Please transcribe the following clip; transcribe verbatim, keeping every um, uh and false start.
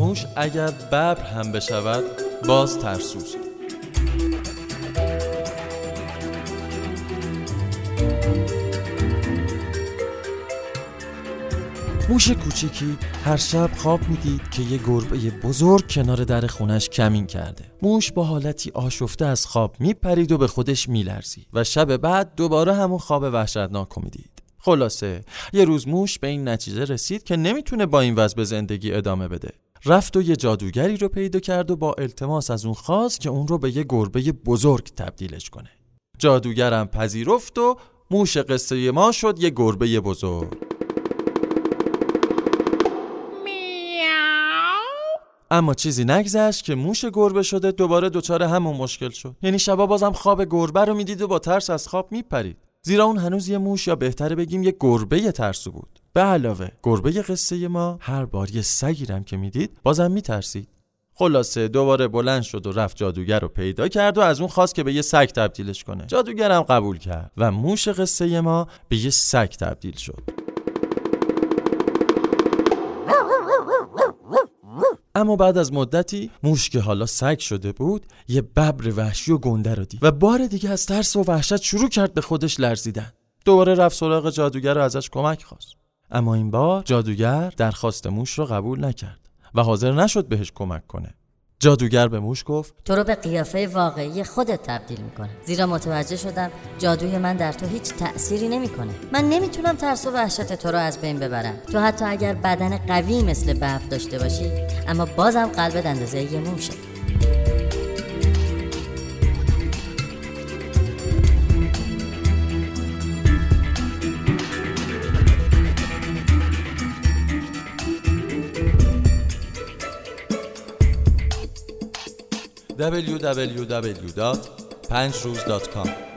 موش اگر ببر هم بشود باز ترسوست. موش کوچیکی هر شب خواب میدید که یه گربه بزرگ کنار در خونش کمین کرده. موش با حالتی آشفته از خواب میپرید و به خودش میلرزید و شب بعد دوباره همون خواب وحشتناک میدید. خلاصه یه روز موش به این نتیجه رسید که نمیتونه با این وضع به زندگی ادامه بده. رفت و یه جادوگری رو پیدا کرد و با التماس از اون خواست که اون رو به یه گربه بزرگ تبدیلش کنه. جادوگرم پذیرفت و موش قصه ما شد یه گربه بزرگ. اما چیزی نگذشت که موش گربه شده دوباره دچار همون مشکل شد. یعنی شبا بازم خواب گربه رو میدید و با ترس از خواب میپرید. زیرا اون هنوز یه موش، یا بهتره بگیم یه گربه ترسو بود. به علاوه گربه قصه ما هر بار یه سگی رو که میدید بازم میترسید. خلاصه دوباره بلند شد و رفت جادوگر رو پیدا کرد و از اون خواست که به یه سگ تبدیلش کنه. جادوگرم قبول کرد و موش قصه ما به یه سگ تبدیل شد. اما بعد از مدتی موش که حالا سگ شده بود یه ببر وحشی و گنده رو دید و بار دیگه از ترس و وحشت شروع کرد به خودش لرزیدن. دوباره رفت سراغ جادوگر و ازش کمک خواست. اما این بار جادوگر درخواست موش رو قبول نکرد و حاضر نشد بهش کمک کنه. جادوگر به موش گفت تو رو به قیافه واقعی خودت تبدیل میکنه، زیرا متوجه شدم جادوی من در تو هیچ تأثیری نمیکنه. من نمیتونم ترس و وحشت تو رو از بین ببرم. تو حتی اگر بدن قوی مثل ببر داشته باشی اما بازم قلبت اندازه یه موشه. دبلیو دبلیو دبلیو دات پنج روز دات کام